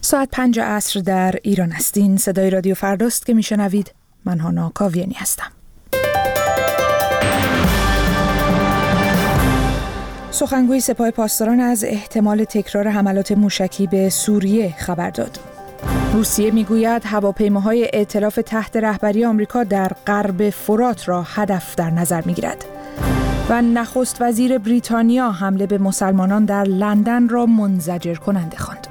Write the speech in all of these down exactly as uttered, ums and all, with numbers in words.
ساعت پنج عصر در ایران است. این صدای رادیو فرداست که میشنوید. من هانا کاویانی هستم. سخنگوی سپاه پاسداران از احتمال تکرار حملات موشکی به سوریه خبر داد. روسیه میگوید هواپیماهای ائتلاف تحت رهبری آمریکا در غرب فرات را هدف در نظر میگیرد. و نخست وزیر بریتانیا حمله به مسلمانان در لندن را منزجر کننده خواند.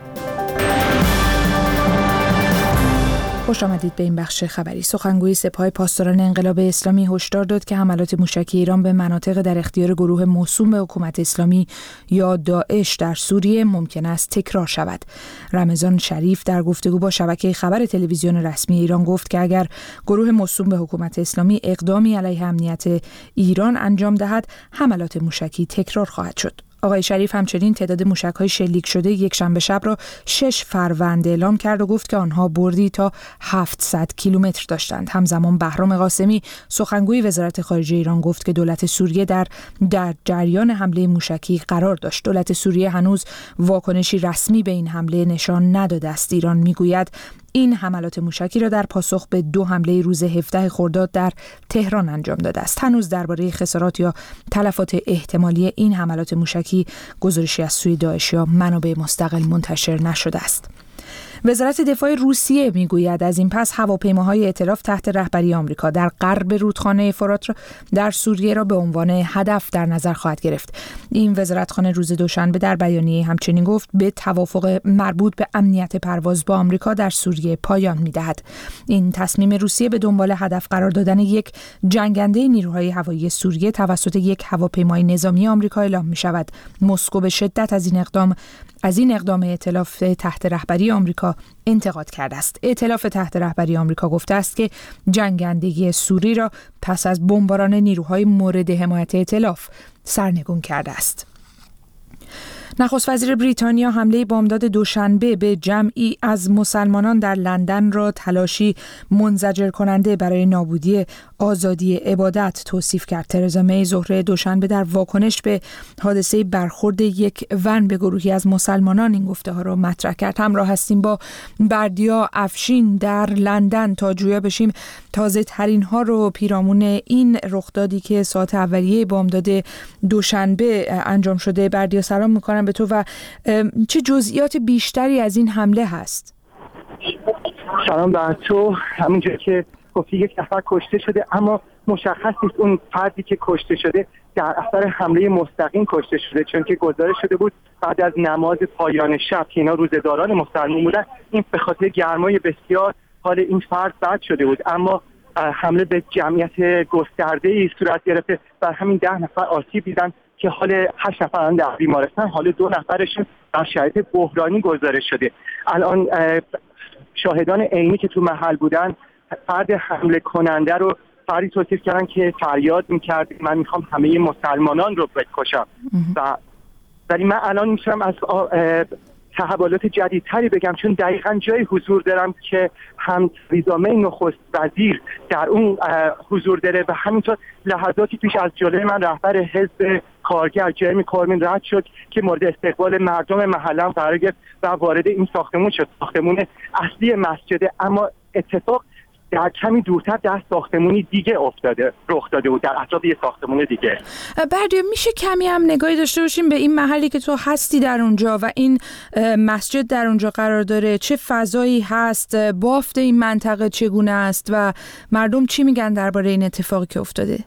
خوش آمدید به این بخش خبری. سخنگوی سپاه پاسداران انقلاب اسلامی هشدار داد که حملات موشکی ایران به مناطق در اختیار گروه موسوم به حکومت اسلامی یا داعش در سوریه ممکن است تکرار شود. رمضان شریف در گفتگو با شبکه خبر تلویزیون رسمی ایران گفت که اگر گروه موسوم به حکومت اسلامی اقدامی علیه امنیت ایران انجام دهد، حملات موشکی تکرار خواهد شد. آقای شریف همچنین تعداد موشک‌های شلیک شده یک شنبه شب را شش فروند اعلام کرد و گفت که آنها بردی تا هفتصد کیلومتر داشتند. همزمان بهرام قاسمی سخنگوی وزارت خارجه ایران گفت که دولت سوریه در در جریان حمله موشکی قرار داشت. دولت سوریه هنوز واکنشی رسمی به این حمله نشان نداده است. ایران میگوید این حملات موشکی را در پاسخ به دو حمله روز هفدهم خرداد در تهران انجام داده است. هنوز درباره خسارات یا تلفات احتمالی این حملات موشکی گزارشی از سوی داعش یا منابع مستقل منتشر نشده است. وزارت دفاع روسیه میگوید از این پس هواپیماهای ائتلاف تحت رهبری آمریکا در غرب رودخانه فرات در سوریه را به عنوان هدف در نظر خواهد گرفت. این وزارتخانه روز دوشنبه در بیانیه همچنین گفت به توافق مربوط به امنیت پرواز با آمریکا در سوریه پایان می‌دهد. این تصمیم روسیه به دنبال هدف قرار دادن یک جنگنده نیروهای هوایی سوریه توسط یک هواپیمای نظامی آمریکا اعلام می‌شود. مسکو به شدت از این اقدام از این اقدام ائتلاف تحت رهبری آمریکا انتقاد کرده است. ائتلاف تحت رهبری آمریکا گفته است که جنگندگی سوری را پس از بمباران نیروهای مورد حمایت ائتلاف سرنگون کرده است. نخست وزیر بریتانیا حمله بامداد دوشنبه به جمعی از مسلمانان در لندن را تلاشی منزجر کننده برای نابودی آزادی عبادت توصیف کرد. ترزا می ظهر دوشنبه در واکنش به حادثه برخورد یک ون به گروهی از مسلمانان این گفته ها را مطرح کرد. همراه هستیم با بردیا افشین در لندن تا جویا بشیم تازه ترین ها رو پیرامون این رخدادی که ساعت اولیه بامداد دوشنبه انجام شده. بردیا سلام میکنم به تو و چه جزئیات بیشتری از این حمله هست؟ سلام بر تو. همونجوری که گفتی یک نفر کشته شده، اما مشخص نیست اون فردی که کشته شده در اثر حمله مستقیم کشته شده، چون که گزارش شده بود بعد از نماز پایان شب که اینا روزه‌داران مسلمان بودن، این به خاطر گرمای بسیار حال این فرد بد شده بود، اما حمله به جمعیت گسترده‌ای صورت گرفته. بر همین ده نفر آسیب دیدن که حال هشت نفر در بیمارستان، حال دو نفرشون در شرایط بحرانی گزارش شده. الان شاهدان عینی که تو محل بودن فرد حمله کننده رو فردی توصیف کردن که فریاد میکرد من میخوام همه مسلمانان رو بکشم. و ولی من الان میتونم از تحولات جدیدتری بگم، چون دقیقاً جای حضور دارم که هم ریزامه نخست وزیر در اون حضور داره و همینطور لحظاتی پیش از جلوی من رهبر حزب کارگر جرمی کوربین رد شد که مورد استقبال مردم محلم قرار گرفت و وارد این ساختمون شد، ساختمون اصلی مسجد. اما اتفاق در کمی دورتر در ساختمونی دیگه افتاده رخ داده بود، در اطراف یه ساختمون دیگه. بردیا میشه کمی هم نگاهی داشته باشیم به این محلی که تو هستی در اونجا و این مسجد در اونجا قرار داره؟ چه فضایی هست؟ بافت این منطقه چگونه است و مردم چی میگن درباره این اتفاقی که افتاده؟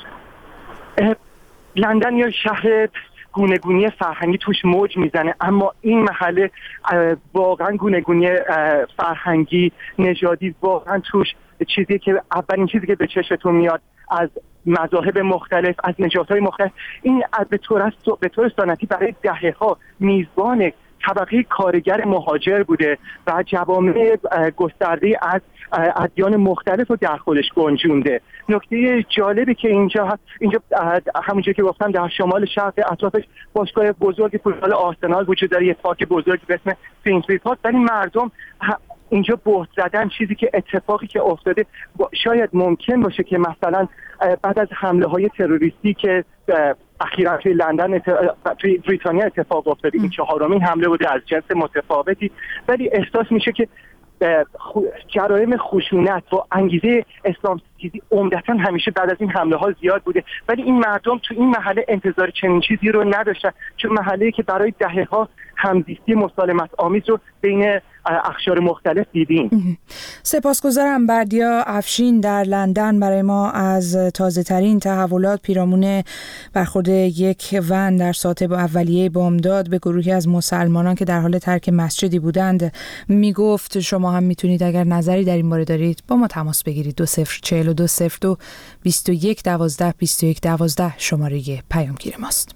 لندن یا شهر گونه‌گونی فرهنگی توش موج میزنه، اما این محله واقعا گونه‌گونی فرهنگی نژادی واقعا توش چیزی که اولین چیزی که به چشمتون میاد از مذاهب مختلف، از نژادهای مختلف، این به طور به طور سنتی برای دهه‌ها میزبان طبقه کارگر مهاجر بوده و جوامع گسترده از ادیان مختلف رو در خودش گنجونده. نکته جالبی که اینجا هست، اینجا همونجوری که گفتم در شمال شهر اطرافش باشگاه بزرگ فوتبال آرسنال وجود داره، یه پارک بزرگی به اسم فینکلی پارک، ولی مردم اینجا بهت زدن، چیزی که اتفاقی که افتاده شاید ممکن باشه که مثلا بعد از حمله های تروریستی که اخیراً توی لندن توی بریتانیا اتفاق افتاده، این چهارمین حمله بوده از جنس متفاوتی، ولی احساس میشه که جرایم خشونت و انگیزه اسلام ستیزی عمدتاً همیشه بعد از این حمله ها زیاد بوده، ولی این مردم تو این محله انتظار چنین چیزی رو نداشتن، چون محله‌ای که برای دهه‌ها همزیستی مسالمت آمیز رو بین اقشار مختلف دیدیم. سپاسگزارم. بردیا افشین در لندن برای ما از تازه ترین تحولات پیرامون برخورد یک ون در ساعات اولیه بامداد به گروهی از مسلمانان که در حال ترک مسجدی بودند میگفت. شما هم میتونید اگر نظری در این باره دارید با ما تماس بگیرید. دو صفر چهل و دو صفر دو بیست و یک دوازده بیست و یک دوازده شماره پیامگیر ماست.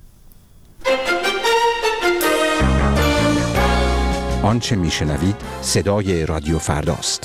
آنچه میشنوید صدای رادیو فرداست.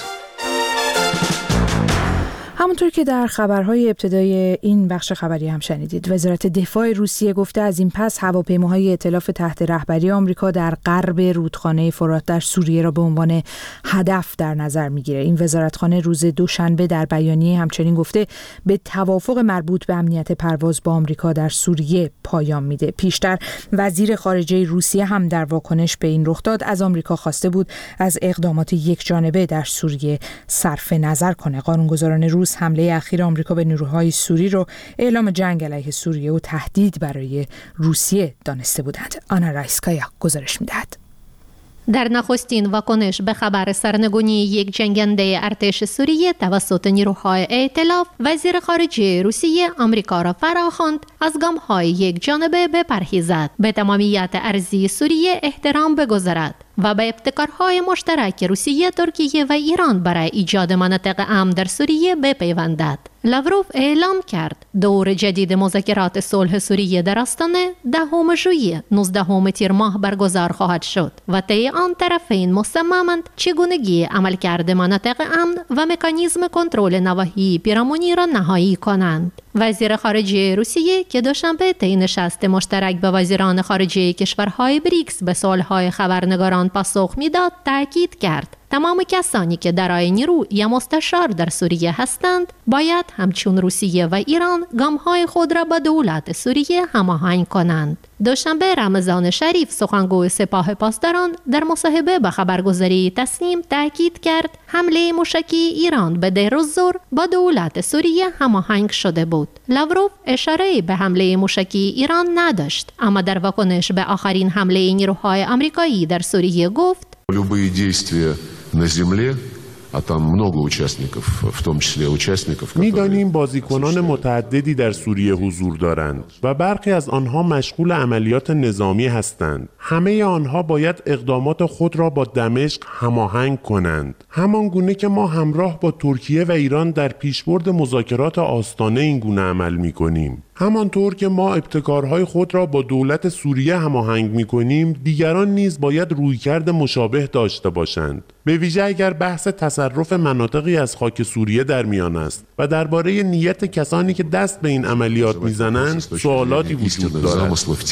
همونطور که در خبرهای ابتدای این بخش خبری هم شنیدید، وزارت دفاع روسیه گفته از این پس هواپیماهای ائتلاف تحت رهبری آمریکا در غرب رودخانه فرات در سوریه را به عنوان هدف در نظر میگیره. این وزارتخانه روز دوشنبه در بیانیه همچنین گفته به توافق مربوط به امنیت پرواز با آمریکا در سوریه پایان میده. پیشتر وزیر خارجه روسیه هم در واکنش به این رخداد از آمریکا خواسته بود از اقدامات یکجانبه در سوریه صرف نظر کنه. قانونگذاران روس حمله اخیر آمریکا به نیروهای سوری رو اعلام جنگ علیه سوریه و تهدید برای روسیه دانسته بودند. آنا رایسکایا گزارش می‌دهد. در نخستین واکنش به خبر سرنگونی یک جنگنده ارتش سوریه توسط نیروهای ائتلاف، وزیر خارجه روسیه آمریکا را فراخواند از گام‌های یک جانبه بپرهیزد، به تمامیت ارضی سوریه احترام بگذارد و به ابتکارهای مشترک روسیه، ترکیه و ایران برای ایجاد مناطق امن در سوریه بپیوندد. لاوروف اعلام کرد دور جدید مذاکرات صلح سوریه در آستانه دهم ژوئیه نوزدهم تیر ماه برگزار خواهد شد و طی آن طرفین مصممند چگونگی عملکرد مناطق امن و مکانیزم کنترل نواحی پیرامونی را نهایی کنند. وزیر خارجه روسیه که دوشنبه طی نشست مشترک به وزیران خارجه کشورهای بریکس به سوالهای خبرنگاران پاسخ میداد، تاکید کرد تمام کسانی که دارای نیرو یا مستشار در سوریه هستند باید همچون روسیه و ایران گام‌های خود را با دولت سوریه هماهنگ کنند. دوشنبه رمضان شریف سخنگوی سپاه پاسداران در مصاحبه به خبرگزاری تسنیم تاکید کرد حمله موشکی ایران به دیر الزور با دولت سوریه هماهنگ شده بود. لاوروف اشاره به حمله موشکی ایران نداشت، اما در واکنش به آخرین حمله نیروهای آمریکایی در سوریه گفت любые действия на земле, а там много участников, в том числе участников. می‌دانیم بازیکنان متعددی در سوریه حضور دارند و برخی از آنها مشغول عملیات نظامی هستند. همه آنها باید اقدامات خود را با دمشق هماهنگ کنند، همان گونه که ما همراه با ترکیه و ایران در پیشبرد مذاکرات آستانه این گونه عمل می‌کنیم. همانطور که ما ابتکارهای خود را با دولت سوریه هماهنگ می‌کنیم، دیگران نیز باید رویکرد مشابه داشته باشند، به ویژه اگر بحث تصرف مناطقی از خاک سوریه در میان است و درباره نیت کسانی که دست به این عملیات می‌زنند سوالاتی وجود دارد.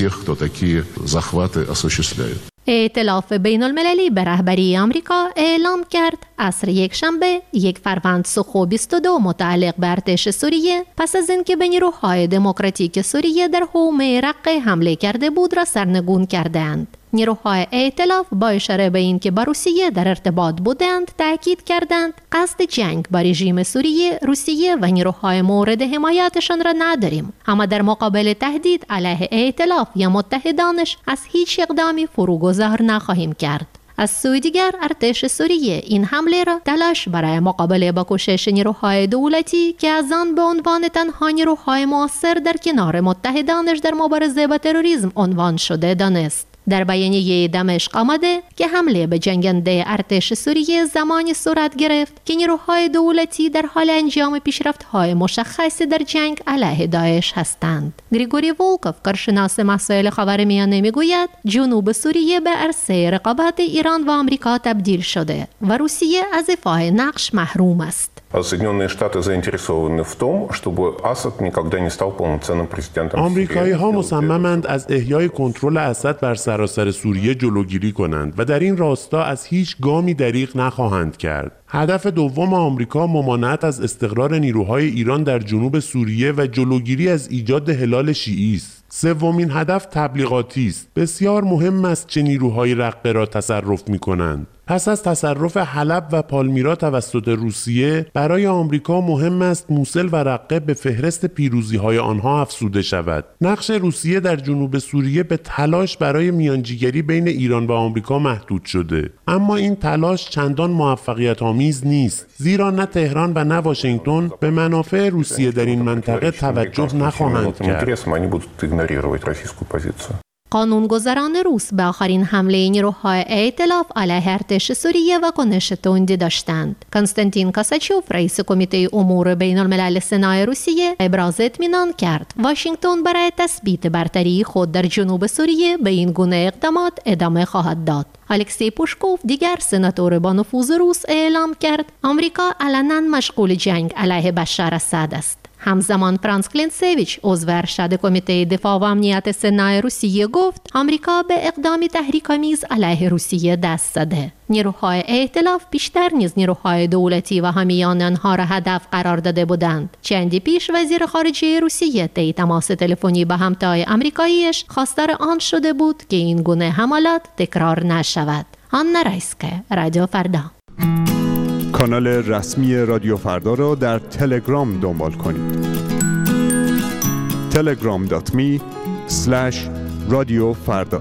ائتلاف بین المللی به رهبری آمریکا اعلام کرد عصر یک شنبه یک فروند سخو بیست و دو متعلق به ارتش سوریه پس از اینکه به نیروهای دموکراتیک سوریه در حومه رقه حمله کرده بود را سرنگون کردند. نیروهای ائتلاف با اشاره به این که با روسیه در ارتباط بودند تاکید کردند قصد جنگ با رژیم سوریه، روسیه و نیروهای مورد حمایتشان را نداریم، اما در مقابل تهدید علیه ائتلاف یا متحدانش از هیچ اقدامی فروگذار نخواهیم کرد. از سوی دیگر ارتش سوریه این حمله را تلاش برای مقابله با کوشش نیروهای دولتی که از آن به عنوان تنها نیروهای مؤثر در کنار متحدانش در مبارزه با تروریسم عنوان شده دانست. در بیانیه دمشق آمده که حمله به جنگنده ارتش سوریه زمانی صورت گرفت که نیروهای دولتی در حال انجام پیشرفت‌های مشخصی در جنگ علیه داعش هستند. گریگوری ولکوف، کارشناس مسائل خاورمیانه، میگوید جنوب سوریه به عرصه رقابت ایران و آمریکا تبدیل شده و روسیه از ایفای نقش محروم است. Соединенные Штаты заинтересованы в том, чтобы Асад никогда не стал полноценным президентом. آمریکایی‌ها مصممند از احیای کنترل اسد بر سراسر سوریه جلوگیری کنند و در این راستا از هیچ گامی دریغ نخواهند کرد. هدف دوم آمریکا ممانعت از استقرار نیروهای ایران در جنوب سوریه و جلوگیری از ایجاد هلال شیعی است. سومین هدف تبلیغاتی است. بسیار مهم است چه نیروهای رقه را تصرف می‌کنند. پس از تصرف حلب و پالمیرا توسط روسیه، برای آمریکا مهم است موصل و رقه به فهرست پیروزی‌های آنها افزوده شود. نقش روسیه در جنوب سوریه به تلاش برای میانجیگری بین ایران و آمریکا محدود شده، اما این تلاش چندان موفقیت آمیز نیست، زیرا نه تهران و نه واشنگتن به منافع روسیه در این منطقه توجه نخواهند کرد. قانونگذاران روس به آخرین حمله نیروهای ائتلاف علیه ارتش سوریه و کنش تندی داشتند. کنستانتین کاساچوف، رئیس کمیته امور بین الملل سنای روسیه، ابراز اطمینان کرد واشنگتن برای تثبیت برتری خود در جنوب سوریه به این گونه اقدامات ادامه خواهد داد. الکسی پوشکوف، دیگر سناتور با نفوذ روس، اعلام کرد آمریکا علنا مشغول جنگ علیه بشار اسد است. همزمان فرانس کلینسیویچ، عضو ارشد کمیته دفاع و امنیت سنای روسیه، گفت آمریکا به اقدامی تحریک‌آمیز علیه روسیه دست زده. نیروهای ائتلاف بیشتر نیز نیروهای دولتی و حامیان آنها را هدف قرار داده بودند. چندی پیش وزیر خارجه روسیه طی تماس تلفنی با همتای آمریکاییش خواستار آن شده بود که این گونه حملات تکرار نشود. آنا رایسکه، رادیو فردا. کانال رسمی رادیو فردا را در تلگرام دنبال کنید. تلگرام دات می اسلش رادیو فردا.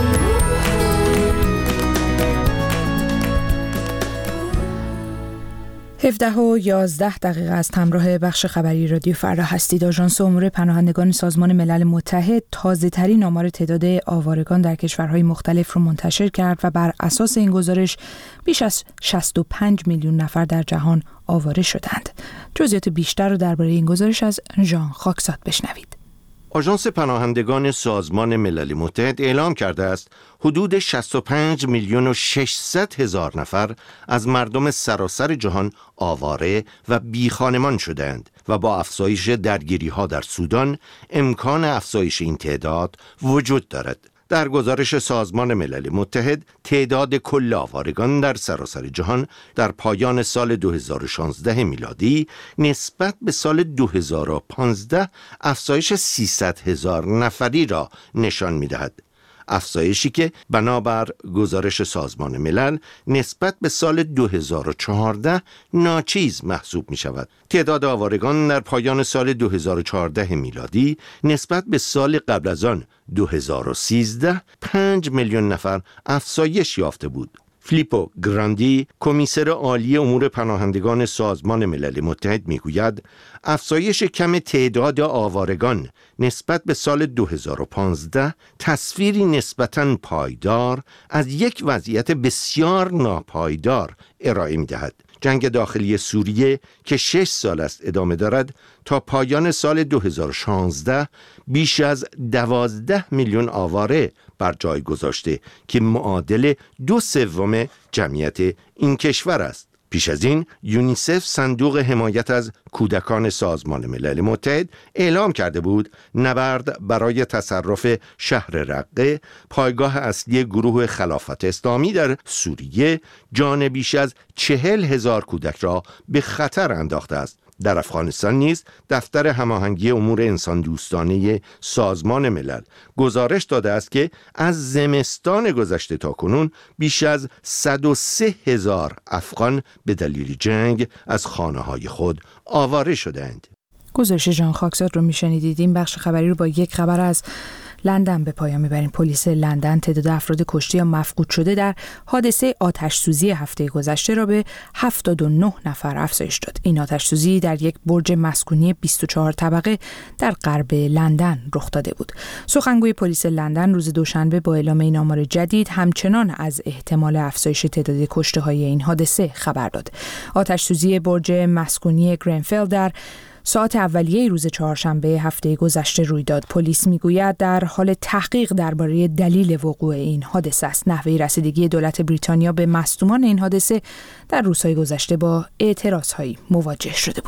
هفده و یازده دقیقه است. همراه بخش خبری رادیو فردا هستید. آژانس امور پناهندگان سازمان ملل متحد تازه ترین آمار تعداد آوارگان در کشورهای مختلف رو منتشر کرد و بر اساس این گزارش بیش از شصت و پنج میلیون نفر در جهان آواره شدند. جزئیات بیشتر رو درباره این گزارش از ژان خاکساد بشنوید. آژانس پناهندگان سازمان ملل متحد اعلام کرده است حدود شصت و پنج میلیون و ششصد هزار نفر از مردم سراسر جهان آواره و بیخانمان شدند و با افزایش درگیری‌ها در سودان امکان افزایش این تعداد وجود دارد. در گزارش سازمان ملل متحد تعداد کل آوارگان در سراسر جهان در پایان سال دو هزار و شانزده میلادی نسبت به سال دو هزار و پانزده افزایش سیصد هزار نفری را نشان می‌دهد. افزایشی که بنابر گزارش سازمان ملل نسبت به سال دو هزار و چهارده ناچیز محسوب می شود. تعداد آوارگان در پایان سال دو هزار و چهارده میلادی نسبت به سال قبل از آن دو هزار و سیزده پنج میلیون نفر افزایش یافته بود. فیلیپو گراندی، کمیسر عالی امور پناهندگان سازمان ملل متحد میگوید افزایش کم تعداد آوارگان نسبت به سال دو هزار و پانزده تصویری نسبتاً پایدار از یک وضعیت بسیار ناپایدار ارائه می‌دهد. جنگ داخلی سوریه که شش سال است ادامه دارد تا پایان سال دو هزار و شانزده بیش از دوازده میلیون آواره بر جای گذاشته که معادل دو سوم جمعیت این کشور است. پیش از این یونیسف، صندوق حمایت از کودکان سازمان ملل متحد، اعلام کرده بود نبرد برای تصرف شهر رقه، پایگاه اصلی گروه خلافت اسلامی در سوریه، جان بیش از چهل هزار کودک را به خطر انداخته است. در افغانستان نیز دفتر هماهنگی امور انسان دوستانه سازمان ملل گزارش داده است که از زمستان گذشته تا کنون بیش از صد و سه هزار افغان به دلیل جنگ از خانه‌های خود آواره شدند. گزارش ژان خاکساد رو میشنیدید. این بخش خبری رو با یک خبر از لندن به پایان میبریم. پلیس لندن تعداد افراد کشته یا مفقود شده در حادثه آتش سوزی هفته گذشته را به هفتاد و نه نفر افزایش داد. این آتش سوزی در یک برج مسکونی بیست و چهار طبقه در غرب لندن رخ داده بود. سخنگوی پلیس لندن روز دوشنبه با اعلام این آمار جدید همچنان از احتمال افزایش تعداد کشته‌های این حادثه خبر داد. آتش سوزی برج مسکونی گرینفیلد در ساعت اولیه روز چهارشنبه هفته گذشته روی داد. پلیس میگوید در حال تحقیق درباره دلیل وقوع این حادثه است. نحوه رسیدگی دولت بریتانیا به مصدومان این حادثه در روزهای گذشته با اعتراضهایی مواجه شده بود.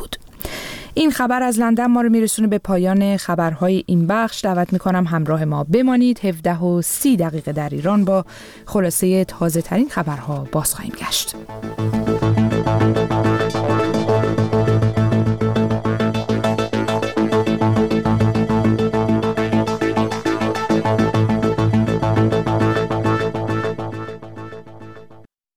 این خبر از لندن ما رو میرسونه به پایان خبرهای این بخش. دعوت میکنم همراه ما بمانید. هفده و سی دقیقه در ایران با خلاصه تازه ترین خبرها باز خواهیم گشت.